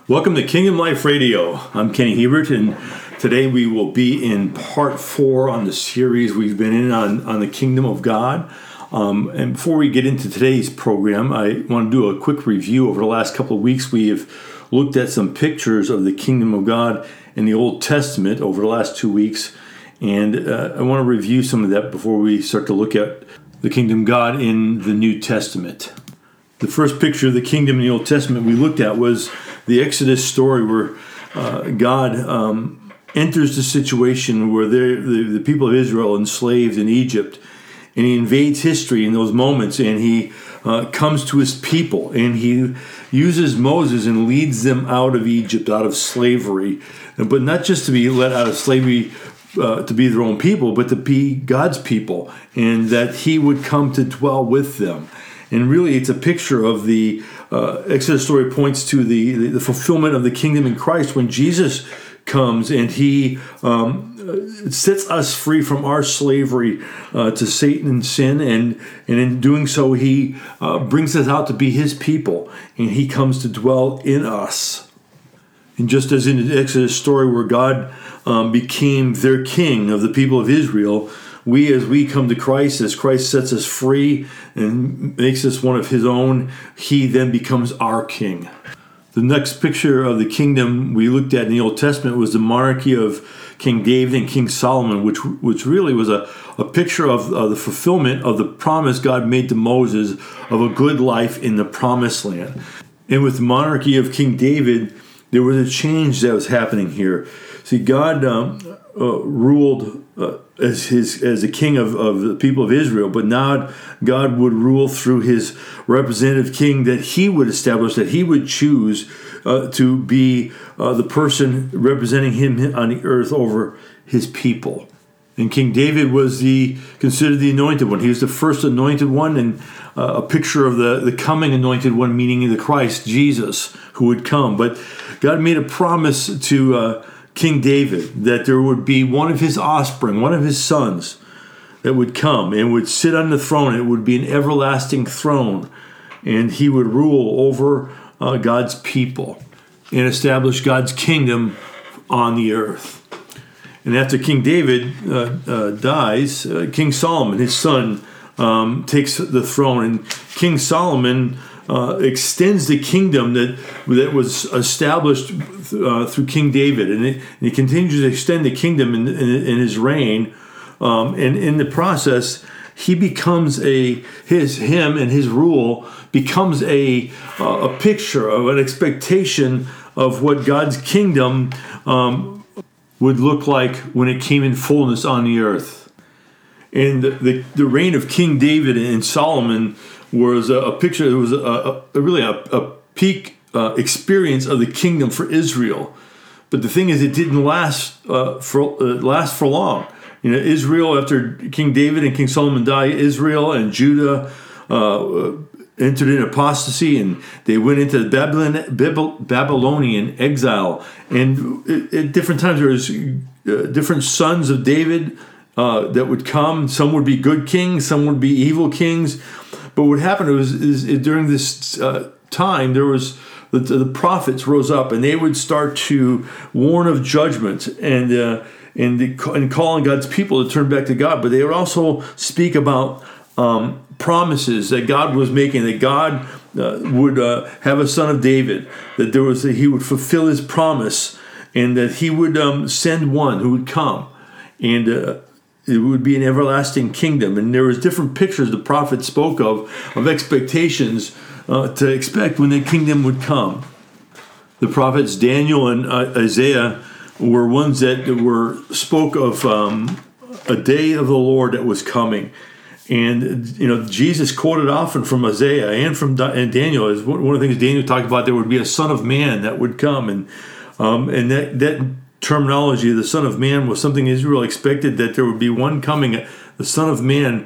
Welcome to Kingdom Life Radio. I'm Kenny Hebert, and today we will be in part 4 on the series we've been in on the Kingdom of God. And before we get into today's program, I want to do a quick review. Over the last couple of weeks, we have looked at some pictures of the Kingdom of God in the Old Testament over the last 2 weeks, and I want to review some of that before we start to look at the Kingdom of God in the New Testament. The first picture of the kingdom in the Old Testament we looked at was the Exodus story, where God enters the situation where the people of Israel are enslaved in Egypt, and he invades history in those moments, and he comes to his people, and he uses Moses and leads them out of Egypt, out of slavery, but not just to be let out of slavery to be their own people, but to be God's people, and that he would come to dwell with them. And really, it's a picture of the Exodus story points to the fulfillment of the kingdom in Christ when Jesus comes and he sets us free from our slavery to Satan and sin. And in doing so, he brings us out to be his people, and he comes to dwell in us. And just as in the Exodus story where God became their king of the people of Israel, as we come to Christ, as Christ sets us free and makes us one of his own, he then becomes our king. The next picture of the kingdom we looked at in the Old Testament was the monarchy of King David and King Solomon, which really was a picture of the fulfillment of the promise God made to Moses of a good life in the promised land. And with the monarchy of King David, there was a change that was happening here. See, God ruled as the king of the people of Israel, but now God would rule through his representative king that he would establish, that he would choose to be the person representing him on the earth over his people. And King David was considered the anointed one. He was the first anointed one, and a picture of the coming anointed one, meaning the Christ, Jesus, who would come. But God made a promise to King David that there would be one of his offspring, one of his sons, that would come and would sit on the throne. It would be an everlasting throne, and he would rule over God's people and establish God's kingdom on the earth. And after King David dies, King Solomon, his son, takes the throne, and King Solomon extends the kingdom that was established through King David, and he continues to extend the kingdom in his reign. And in the process, he becomes him and his rule becomes a picture of an expectation of what God's kingdom would look like when it came in fullness on the earth. And the reign of King David and Solomon was a picture. It was really a peak experience of the kingdom for Israel. But the thing is, it didn't last for long. You know, Israel, after King David and King Solomon died, Israel and Judah entered in apostasy, and they went into Babylonian exile. And at different times, there was different sons of David that would come. Some would be good kings, some would be evil kings. But what happened is during this time, there was the prophets rose up, and they would start to warn of judgment and calling God's people to turn back to God. But they would also speak about promises that God was making, that God would have a son of David, that he would fulfill his promise, and that he would send one who would come, and it would be an everlasting kingdom. And there was different pictures the prophet spoke of expectations to expect when the kingdom would come. The prophets Daniel and Isaiah were ones that spoke of a day of the Lord that was coming. And Jesus quoted often from Isaiah and Daniel. As one of the things Daniel talked about, there would be a son of man that would come, and that terminology, the Son of Man, was something Israel expected, that there would be one coming, the Son of Man,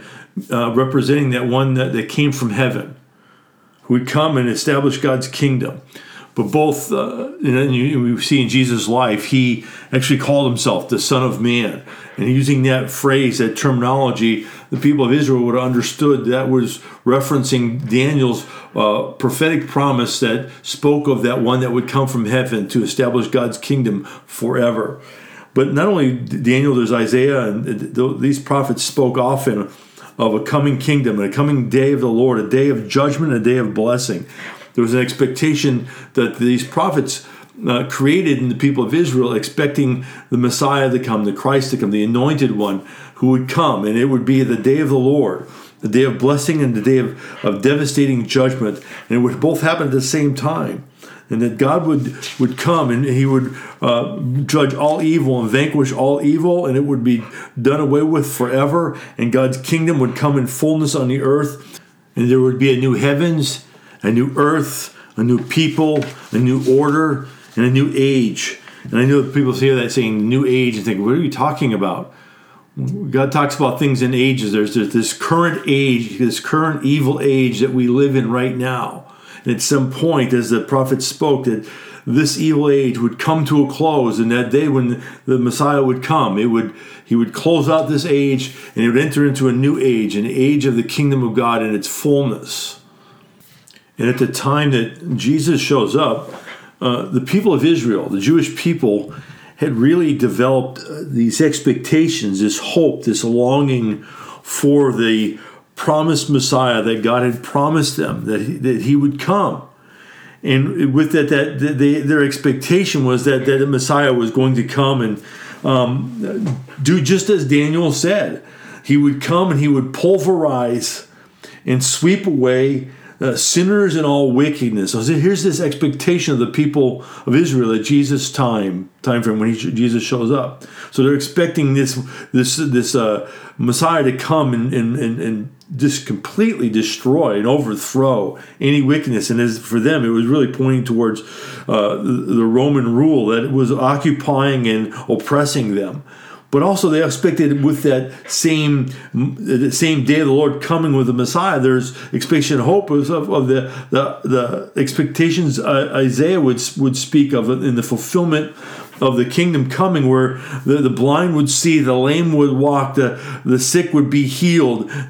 representing that one that came from heaven, who would come and establish God's kingdom. But both, we see in Jesus' life, he actually called himself the Son of Man. And using that phrase, that terminology, the people of Israel would have understood that was referencing Daniel's prophetic promise that spoke of that one that would come from heaven to establish God's kingdom forever. But not only Daniel, there's Isaiah, and these prophets spoke often of a coming kingdom, and a coming day of the Lord, a day of judgment, a day of blessing. There was an expectation that these prophets created in the people of Israel, expecting the Messiah to come, the Christ to come, the anointed one who would come, and it would be the day of the Lord, the day of blessing and the day of devastating judgment, and it would both happen at the same time. And that God would come and he would judge all evil and vanquish all evil, and it would be done away with forever, and God's kingdom would come in fullness on the earth, and there would be a new heavens, a new earth, a new people, a new order, and a new age. And I know people hear that saying new age and think, what are you talking about? God talks about things in ages. There's this current age, this current evil age that we live in right now. And at some point, as the prophet spoke, that this evil age would come to a close, and that day when the Messiah would come, he would close out this age, and he would enter into a new age, an age of the kingdom of God in its fullness. And at the time that Jesus shows up, the people of Israel, the Jewish people, had really developed these expectations, this hope, this longing for the promised Messiah that God had promised them, that he would come. And with that their expectation was that the Messiah was going to come and do just as Daniel said. He would come and he would pulverize and sweep away sinners and all wickedness. So here's this expectation of the people of Israel at Jesus' time frame when Jesus shows up. So they're expecting this Messiah to come and just completely destroy and overthrow any wickedness. And as for them, it was really pointing towards the Roman rule that was occupying and oppressing them. But also they expected with that same day of the Lord coming with the Messiah, there's expectation and hope of the expectations Isaiah would speak of in the fulfillment of the kingdom coming, where the blind would see, the lame would walk, the sick would be healed, and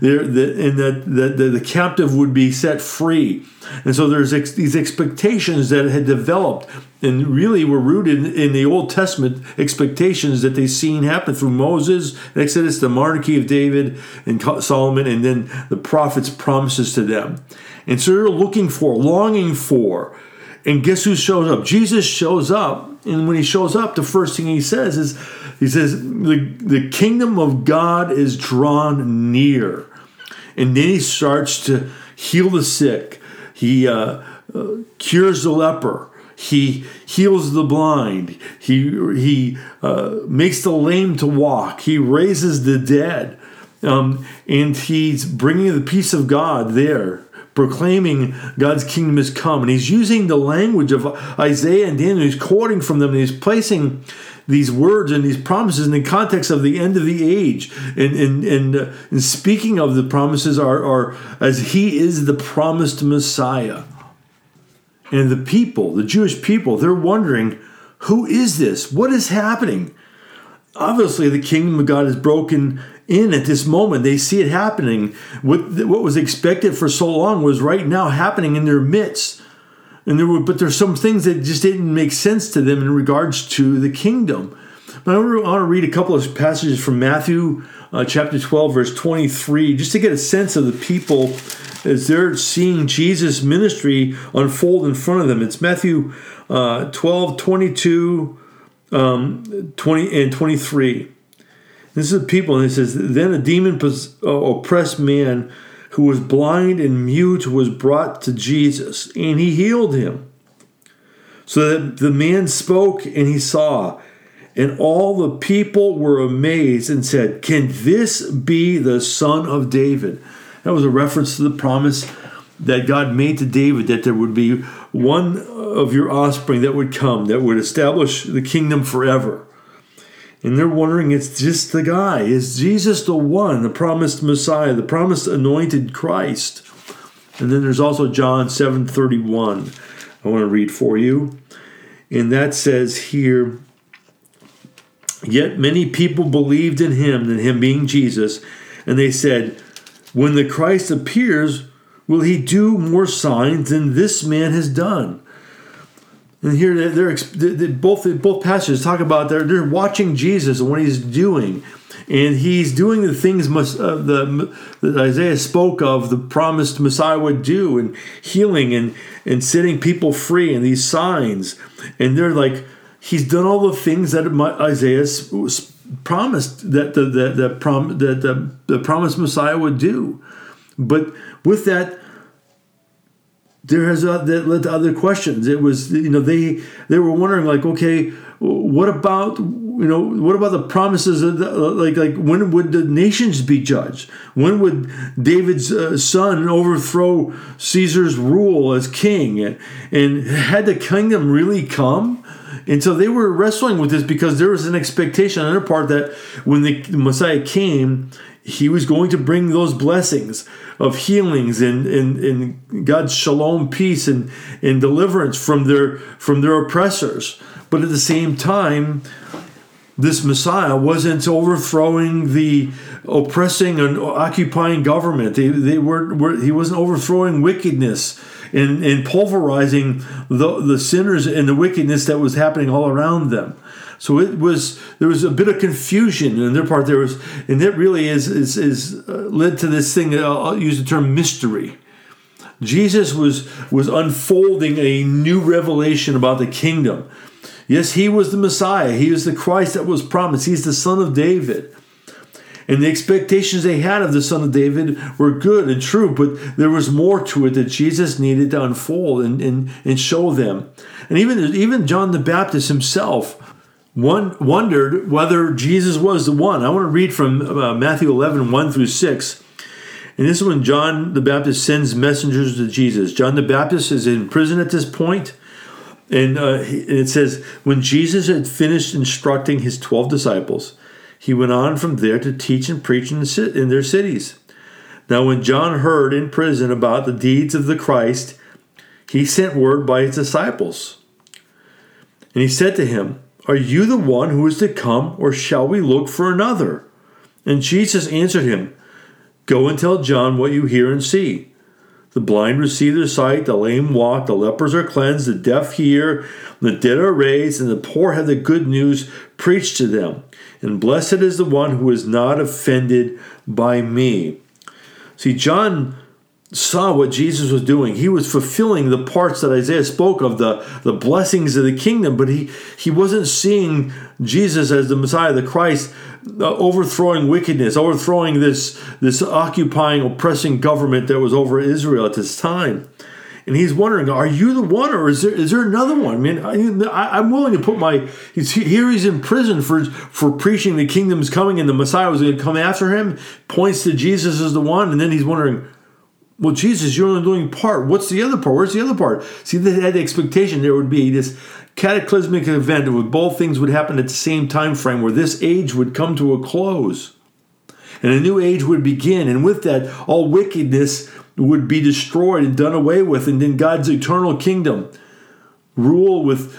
the captive would be set free. And so there's these expectations that had developed and really were rooted in the Old Testament expectations that they've seen happen through Moses, Exodus, the monarchy of David and Solomon, and then the prophets' promises to them. And so they're longing for, and guess who shows up? Jesus shows up, and when he shows up, the first thing he says is, the kingdom of God is drawn near. And then he starts to heal the sick. He cures the leper. He heals the blind. He makes the lame to walk. He raises the dead. And he's bringing the peace of God there, proclaiming God's kingdom has come. And he's using the language of Isaiah and Daniel. He's quoting from them, and he's placing these words and these promises in the context of the end of the age. And speaking of the promises are as he is the promised Messiah. And the people, the Jewish people, they're wondering, who is this? What is happening? Obviously, the kingdom of God is broken in at this moment. They see it happening. What was expected for so long was right now happening in their midst. But there's some things that just didn't make sense to them in regards to the kingdom. But I want to read a couple of passages from Matthew chapter 12, verse 23, just to get a sense of the people as they're seeing Jesus' ministry unfold in front of them. It's Matthew 12, 22, 20 and 23. This is the people, and it says, then a demon-oppressed man who was blind and mute was brought to Jesus, and he healed him. So that the man spoke and he saw, and all the people were amazed and said, can this be the son of David? That was a reference to the promise that God made to David, that there would be one of your offspring that would come, that would establish the kingdom forever. And they're wondering, it's just the guy. Is Jesus the one, the promised Messiah, the promised anointed Christ? And then there's also John 7:31. I want to read for you. And that says here, yet many people believed in him, and him being Jesus, and they said, when the Christ appears, will he do more signs than this man has done? And here, both passages talk about they're watching Jesus and what he's doing, and he's doing the things that Isaiah spoke of, the promised Messiah would do, and healing and setting people free, and these signs. And they're like, he's done all the things that Isaiah promised that the promised Messiah would do. But with that, that led to other questions. It was, they were wondering, like, okay, what about the promises of like when would the nations be judged? When would David's son overthrow Caesar's rule as king? And had the kingdom really come? And so they were wrestling with this because there was an expectation on their part that when the Messiah came, he was going to bring those blessings of healings and God's shalom, peace and deliverance from their oppressors. But at the same time, this Messiah wasn't overthrowing the oppressing and occupying government. He wasn't overthrowing wickedness and pulverizing the sinners and the wickedness that was happening all around them. So there was a bit of confusion on their part. And that really is led to this thing. I'll use the term mystery. Jesus was unfolding a new revelation about the kingdom. Yes, he was the Messiah. He was the Christ that was promised. He's the Son of David. And the expectations they had of the Son of David were good and true, but there was more to it that Jesus needed to unfold and show them. And even John the Baptist himself wondered whether Jesus was the one. I want to read from Matthew 11, 1 through 6. And this is when John the Baptist sends messengers to Jesus. John the Baptist is in prison at this point. And it says, when Jesus had finished instructing his 12 disciples, he went on from there to teach and preach in their cities. Now when John heard in prison about the deeds of the Christ, he sent word by his disciples. And he said to him, are you the one who is to come, or shall we look for another? And Jesus answered him, go and tell John what you hear and see. The blind receive their sight, the lame walk, the lepers are cleansed, the deaf hear, the dead are raised, and the poor have the good news preached to them. And blessed is the one who is not offended by me. See, John saw what Jesus was doing. He was fulfilling the parts that Isaiah spoke of, the blessings of the kingdom, but he wasn't seeing Jesus as the Messiah, the Christ, overthrowing wickedness, overthrowing this occupying, oppressing government that was over Israel at this time. And he's wondering, are you the one, or is there another one? I mean, I'm willing to put he's in prison for preaching the kingdom's coming and the Messiah was going to come after him, points to Jesus as the one, and then he's wondering, well, Jesus, you're only doing part. What's the other part? Where's the other part? See, they had the expectation there would be this cataclysmic event where both things would happen at the same time frame, where this age would come to a close and a new age would begin. And with that, all wickedness would be destroyed and done away with. And then God's eternal kingdom rule with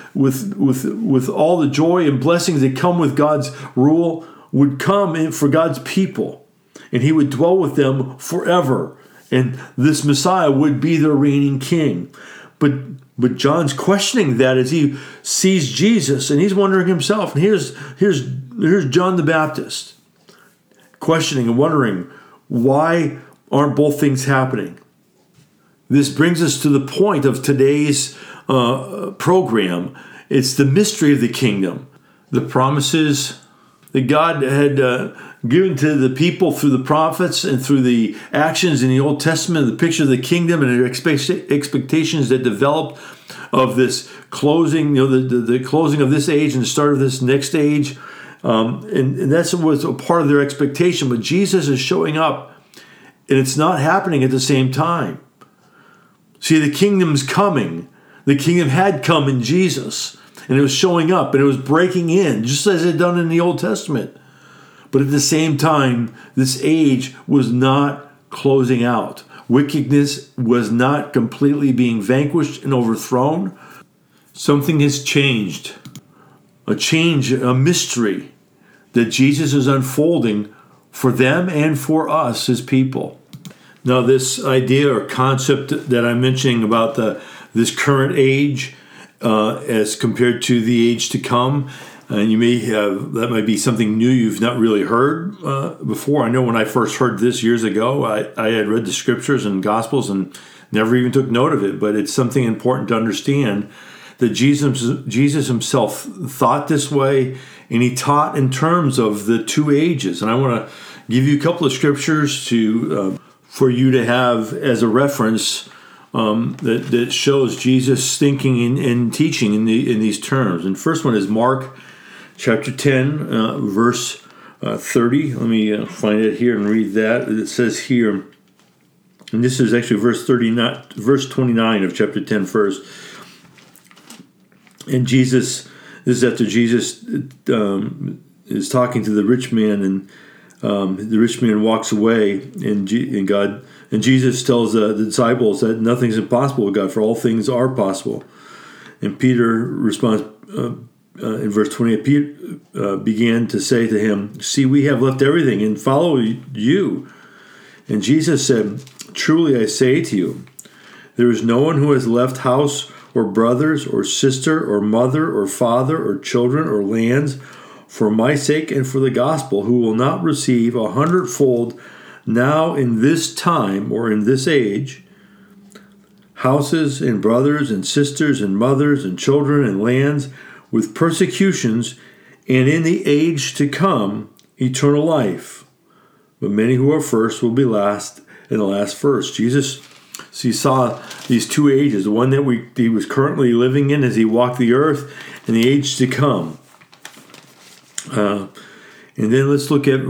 all the joy and blessings that come with God's rule would come in for God's people. And he would dwell with them forever. And this Messiah would be their reigning king. But John's questioning that as he sees Jesus, and he's wondering himself. And here's John the Baptist questioning and wondering, why aren't both things happening? This brings us to the point of today's program. It's the mystery of the kingdom, the promises that God had given to the people through the prophets and through the actions in the Old Testament, the picture of the kingdom and the expectations that developed of this closing, the closing of this age and the start of this next age. And that was a part of their expectation. But Jesus is showing up, and it's not happening at the same time. See, the kingdom's coming. The kingdom had come in Jesus, and it was showing up, and it was breaking in, just as it had done in the Old Testament. But at the same time, this age was not closing out, wickedness was not completely being vanquished and overthrown. Something has changed. A change, a mystery that Jesus is unfolding for them and for us as people. Now, this idea or concept that I'm mentioning about this current age as compared to the age to come, and that might be something new you've not really heard before. I know when I first heard this years ago, I had read the scriptures and gospels and never even took note of it, but it's something important to understand that Jesus himself thought this way, and he taught in terms of the two ages. And I want to give you a couple of scriptures for you to have as a reference that shows Jesus thinking and teaching in these terms. And first one is Mark chapter 10, verse 30. Let me find it here and read that. It says here, and this is actually verse 29 of chapter 10 first. And this is after Jesus is talking to the rich man, and the rich man walks away, and Jesus tells the disciples that nothing's impossible with God, for all things are possible. And Peter responds in verse 28. Peter began to say to him, "See, we have left everything and follow you." And Jesus said, "Truly I say to you, there is no one who has left house or brothers or sister or mother or father or children or lands for my sake and for the gospel, who will not receive 100-fold now in this time or in this age, houses and brothers and sisters and mothers and children and lands, with persecutions, and in the age to come eternal life. But many who are first will be last, and the last first." Jesus, so he saw these two ages, the one that he was currently living in as he walked the earth, and the age to come. And then let's look at,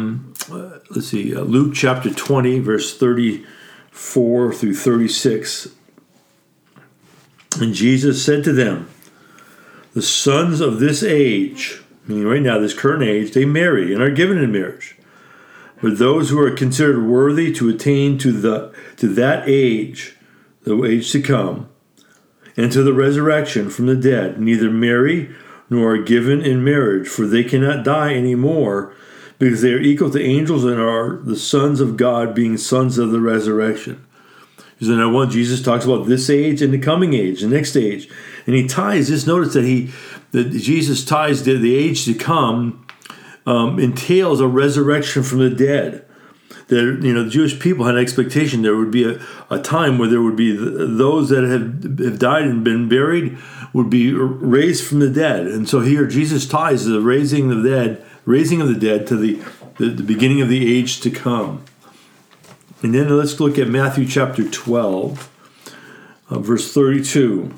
Luke chapter 20, verse 34 through 36. And Jesus said to them, "The sons of this age," meaning right now, this current age, "they marry and are given in marriage. But those who are considered worthy to attain to that age, the age to come, and to the resurrection from the dead, neither marry nor are given in marriage, for they cannot die any more, because they are equal to angels and are the sons of God, being sons of the resurrection." So now Jesus talks about this age and the coming age, the next age. And he ties this, notice that Jesus ties the age to come entails a resurrection from the dead. That, the Jewish people had an expectation there would be a time where there would be those that have died and been buried would be raised from the dead. And so here Jesus ties the raising of the dead to the beginning of the age to come. And then let's look at Matthew chapter 12, verse 32.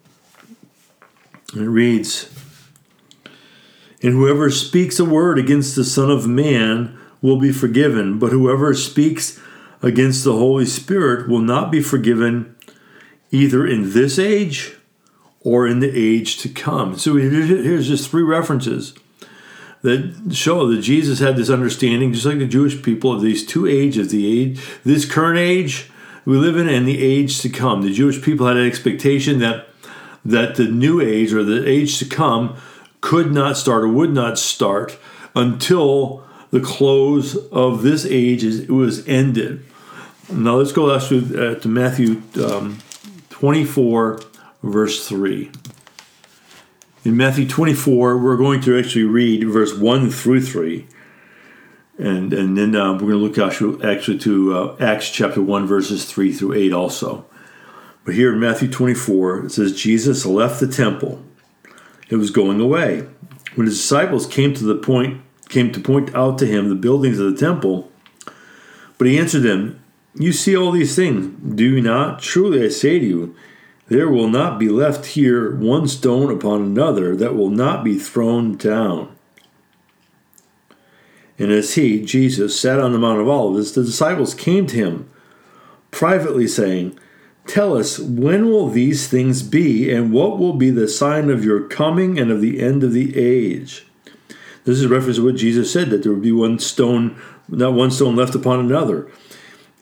It reads, "And whoever speaks a word against the Son of Man will be forgiven, but whoever speaks against the Holy Spirit will not be forgiven, either in this age or in the age to come." So here's just three references that show that Jesus had this understanding, just like the Jewish people, of these two ages, this current age we live in and the age to come. The Jewish people had an expectation that the new age or the age to come could not start or would not start until the close of this age was ended. Now let's go to Matthew 24, verse 3. In Matthew 24, we're going to actually read verse 1 through 3. And then we're going to look actually to Acts chapter 1, verses 3 through 8 also. But here in Matthew 24, it says, "Jesus left the temple. It was going away. When his disciples came to point out to him the buildings of the temple, but he answered them, 'You see all these things, do you not? Truly I say to you, there will not be left here one stone upon another that will not be thrown down.' And as he, Jesus, sat on the Mount of Olives, the disciples came to him privately, saying, 'Tell us, when will these things be, and what will be the sign of your coming and of the end of the age?'" This is a reference to what Jesus said, that there would be not one stone left upon another.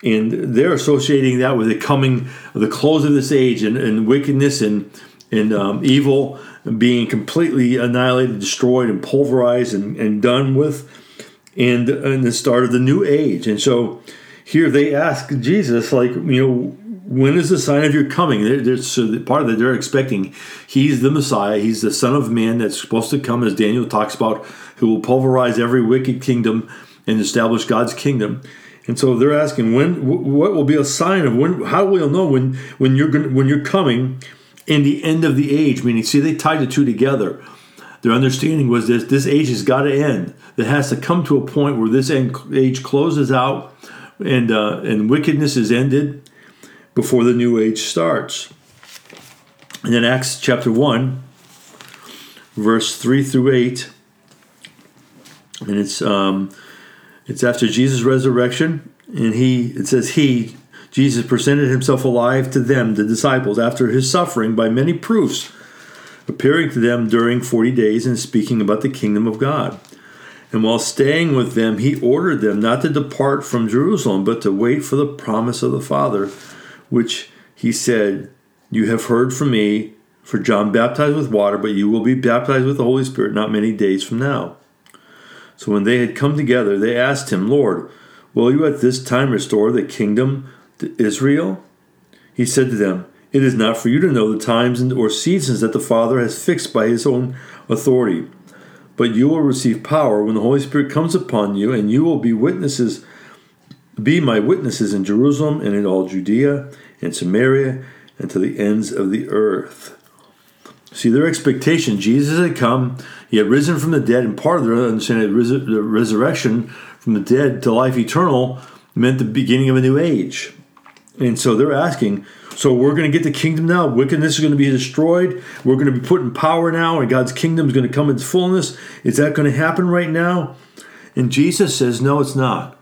And they're associating that with the coming, the close of this age, and wickedness and evil being completely annihilated, destroyed, and pulverized, and done with, and the start of the new age. And so here they ask Jesus, like, when is the sign of your coming? So part of it, they're expecting he's the Messiah. He's the Son of Man that's supposed to come, as Daniel talks about, who will pulverize every wicked kingdom and establish God's kingdom. And so they're asking, what will be a sign of when? How will we know when you're coming in the end of the age? Meaning, see, they tied the two together. Their understanding was this age has got to end. It has to come to a point where this age closes out, and wickedness is ended before the new age starts. And then Acts chapter 1, verse 3 through 8, and it's after Jesus' resurrection, and it says Jesus presented himself alive to them, the disciples, after his suffering by many proofs, appearing to them during 40 days and speaking about the kingdom of God. And while staying with them, he ordered them not to depart from Jerusalem, but to wait for the promise of the Father, which he said, "You have heard from me, for John baptized with water, but you will be baptized with the Holy Spirit not many days from now." So when they had come together, they asked him, "Lord, will you at this time restore the kingdom to Israel?" He said to them, "It is not for you to know the times or seasons that the Father has fixed by his own authority. But you will receive power when the Holy Spirit comes upon you, and you will be my witnesses in Jerusalem and in all Judea and Samaria and to the ends of the earth." See, their expectation, Jesus had come, he had risen from the dead, and part of their understanding of the resurrection from the dead to life eternal meant the beginning of a new age. And so they're asking, so we're going to get the kingdom now, wickedness is going to be destroyed, we're going to be put in power now, and God's kingdom is going to come in fullness. Is that going to happen right now? And Jesus says, no, it's not.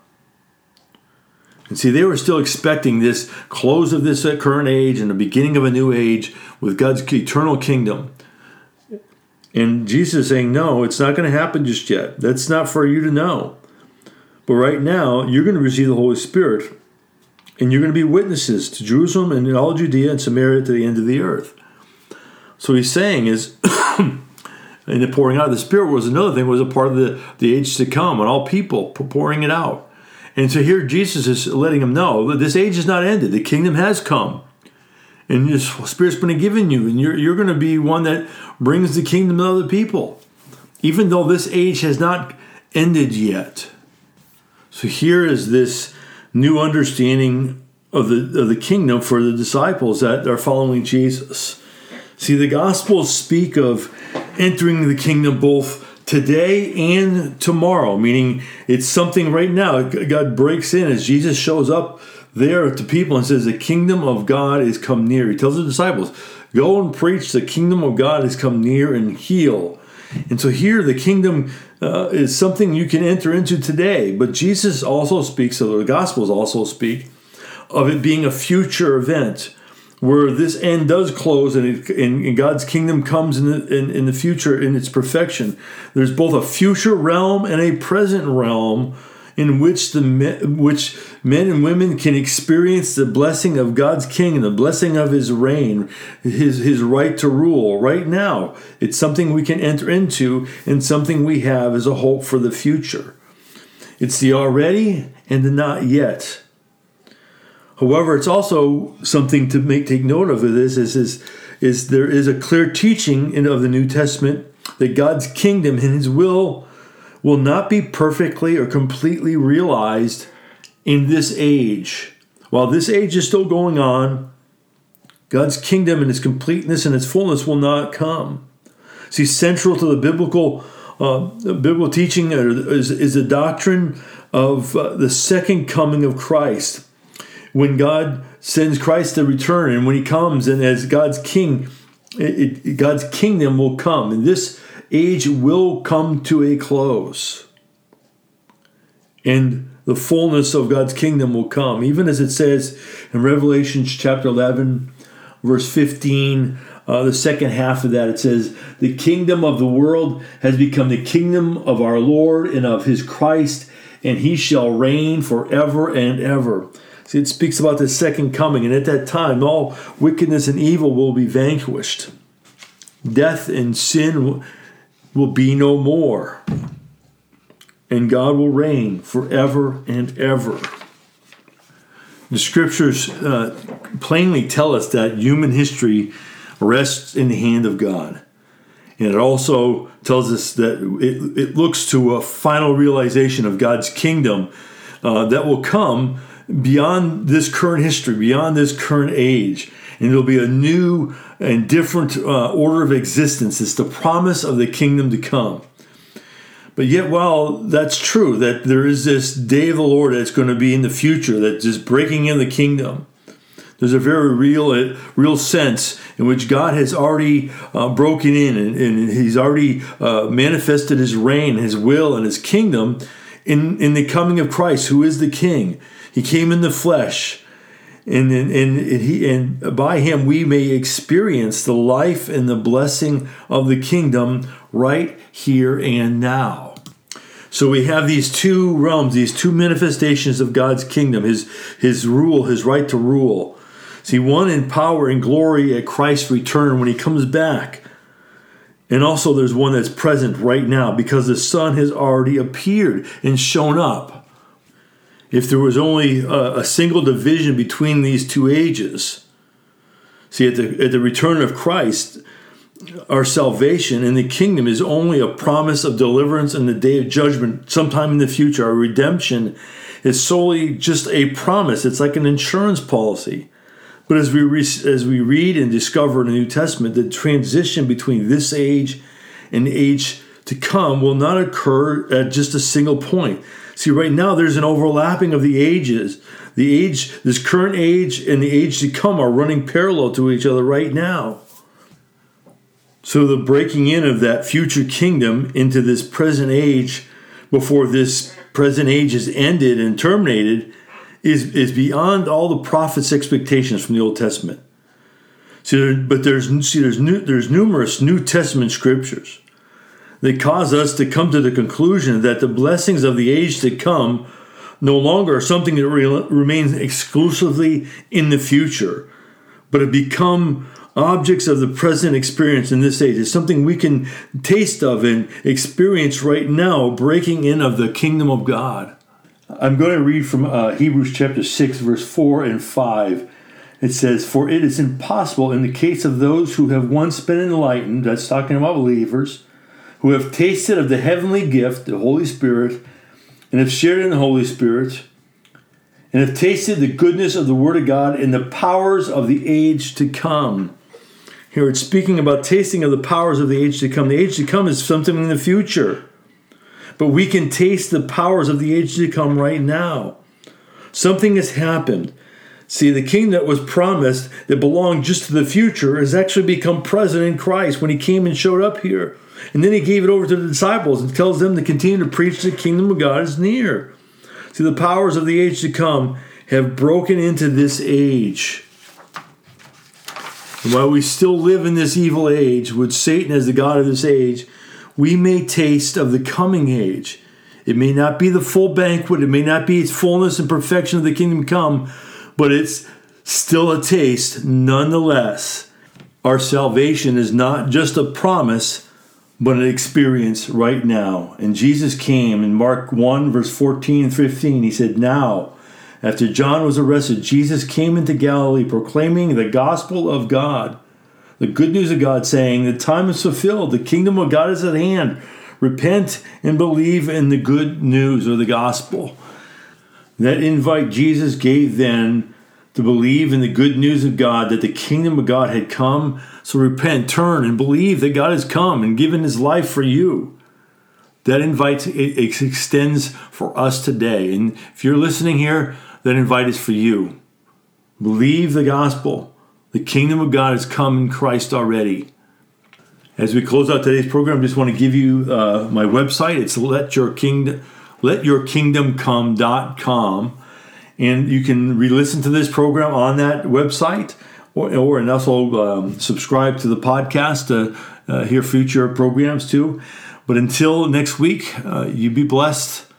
And see, they were still expecting this close of this current age and the beginning of a new age with God's eternal kingdom. And Jesus is saying, no, it's not going to happen just yet. That's not for you to know. But right now, you're going to receive the Holy Spirit, and you're going to be witnesses to Jerusalem and in all Judea and Samaria to the end of the earth. So he's saying is, and the pouring out of the Spirit was another thing, was a part of the age to come, and all people pouring it out. And so here Jesus is letting them know that this age is not ended. The kingdom has come. And the Spirit's been given you. And you're going to be one that brings the kingdom to other people. Even though this age has not ended yet. So here is this new understanding of the kingdom for the disciples that are following Jesus. See, the Gospels speak of entering the kingdom both today and tomorrow, meaning it's something right now. God breaks in as Jesus shows up there to people and says, the kingdom of God is come near. He tells the disciples, go and preach the kingdom of God has come near and heal. And so here the kingdom is something you can enter into today. But Jesus also speaks, so the Gospels also speak of it being a future event where this end does close and God's kingdom comes in the future in its perfection. There's both a future realm and a present realm in which men and women can experience the blessing of God's king, the blessing of his reign, his right to rule right now. It's something we can enter into and something we have as a hope for the future. It's the already and the not yet. However, it's also something to take note of this is there is a clear teaching of the New Testament that God's kingdom and his will not be perfectly or completely realized in this age. While this age is still going on, God's kingdom and its completeness and its fullness will not come. See, central to the biblical teaching is the doctrine of the second coming of Christ. When God sends Christ to return, and when he comes, and as God's king, God's kingdom will come, and this age will come to a close. And the fullness of God's kingdom will come, even as it says in Revelation chapter 11, verse 15, the second half of that, it says, the kingdom of the world has become the kingdom of our Lord and of his Christ, and he shall reign forever and ever. See, it speaks about the second coming, and at that time, all wickedness and evil will be vanquished. Death and sin will be no more, and God will reign forever and ever. The scriptures plainly tell us that human history rests in the hand of God. And it also tells us that it looks to a final realization of God's kingdom that will come beyond this current history, beyond this current age. And it'll be a new and different order of existence. It's the promise of the kingdom to come. But yet, while that's true, that there is this day of the Lord that's going to be in the future, that's just breaking in the kingdom, there's a very real sense in which God has already broken in, and He's already manifested His reign, His will, and His kingdom in the coming of Christ, who is the King. He came in the flesh, and by Him we may experience the life and the blessing of the kingdom right here and now. So we have these two realms, these two manifestations of God's kingdom, His rule, His right to rule. See, one in power and glory at Christ's return when He comes back. And also there's one that's present right now because the Son has already appeared and shown up. If there was only a single division between these two ages, see, at the return of Christ, our salvation in the kingdom is only a promise of deliverance in the day of judgment sometime in the future. Our redemption is solely just a promise. It's like an insurance policy. But as we read and discover in the New Testament, the transition between this age and the age to come will not occur at just a single point. See, right now there's an overlapping of the ages. This current age and the age to come are running parallel to each other right now. So the breaking in of that future kingdom into this present age before this present age is ended and terminated is beyond all the prophets' expectations from the Old Testament. There's numerous New Testament scriptures that cause us to come to the conclusion that the blessings of the age to come no longer are something that remains exclusively in the future, but have become objects of the present experience in this age. It's something we can taste of and experience right now, breaking in of the kingdom of God. I'm going to read from Hebrews chapter 6, verse 4 and 5. It says, "For it is impossible in the case of those who have once been enlightened," that's talking about believers, "who have tasted of the heavenly gift, the Holy Spirit, and have shared in the Holy Spirit, and have tasted the goodness of the Word of God and the powers of the age to come." Here it's speaking about tasting of the powers of the age to come. The age to come is something in the future. But we can taste the powers of the age to come right now. Something has happened. See, the kingdom that was promised that belonged just to the future has actually become present in Christ when He came and showed up here. And then He gave it over to the disciples and tells them to continue to preach the kingdom of God is near. See, the powers of the age to come have broken into this age. And while we still live in this evil age, with Satan as the god of this age, we may taste of the coming age. It may not be the full banquet, it may not be its fullness and perfection of the kingdom come, but it's still a taste nonetheless. Our salvation is not just a promise, but an experience right now. And Jesus came in Mark 1, verse 14 and 15. He said, "Now, after John was arrested, Jesus came into Galilee proclaiming the gospel of God, the good news of God, saying, 'The time is fulfilled, the kingdom of God is at hand. Repent and believe in the good news,'" or the gospel. That invite Jesus gave then to believe in the good news of God, that the kingdom of God had come. So repent, turn, and believe that God has come and given His life for you. That invite, it extends for us today. And if you're listening here, that invite is for you. Believe the gospel. The kingdom of God has come in Christ already. As we close out today's program, I just want to give you my website. It's letyourkingdomcome.com. And you can re-listen to this program on that website, and also subscribe to the podcast to hear future programs too. But until next week, you be blessed.